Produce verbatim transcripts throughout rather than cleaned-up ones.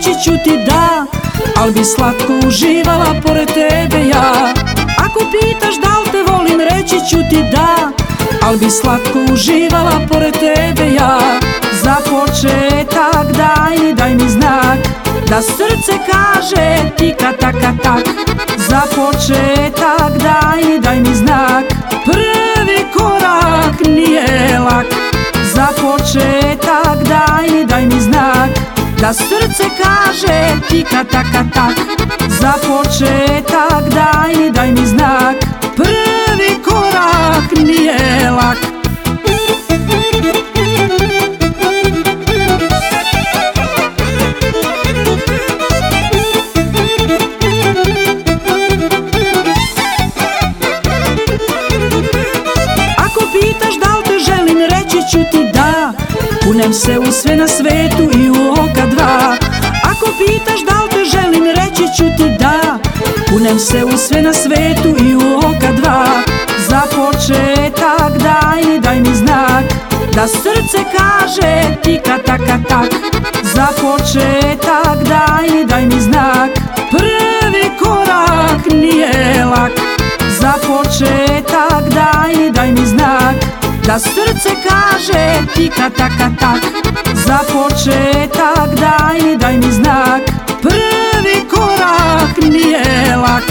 reći ću ti da, al bi slatko uživala pored tebe ja. Ako pitaš da li te volim, reći ću ti da, al bi slatko uživala pored tebe ja. Za početak daj mi, daj mi znak, da srce kaže tika taka tak. Za početak daj mi, daj mi znak, prvi korak nije lak. Za početak daj mi, daj mi znak, da srce kaže tika taka tak. Za početak daj mi, daj mi znak, prvi korak nije lak. Kunem se u sve na svetu i u oka dva. Ako pitaš da li te želim, reći ću ti da, kunem se u sve na svetu i u oka dva. Za početak daj mi, daj mi znak, da srce kaže tika taka tak. Za početak daj mi, daj mi znak, prvi korak nije lak. Za početak daj mi, daj mi znak, da srce kaže tika taka tak. Za početak daj mi, daj mi znak, prvi korak nije lak.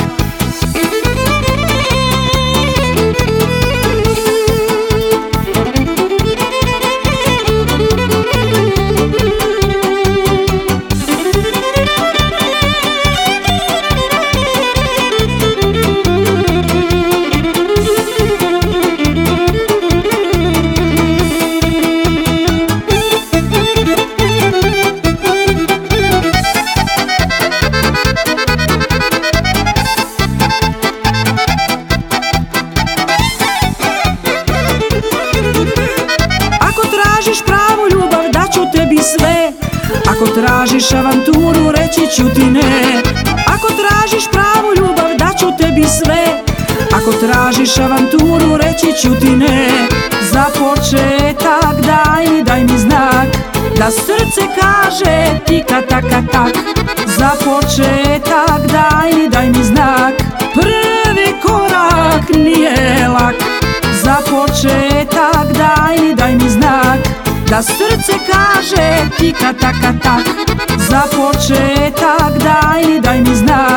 Ako tražiš avanturu, reći ću ti ne. Ako tražiš pravu ljubav, daću tebi sve. Ako tražiš avanturu, reći ću ti ne. Za početak daj mi, daj mi znak, da srce kaže tika taka tak. Za početak daj mi, daj mi znak, prvi korak nije lak. Za početak daj mi, daj mi znak, da srce kaže tika taka tak. Za početak daj mi, daj mi znak,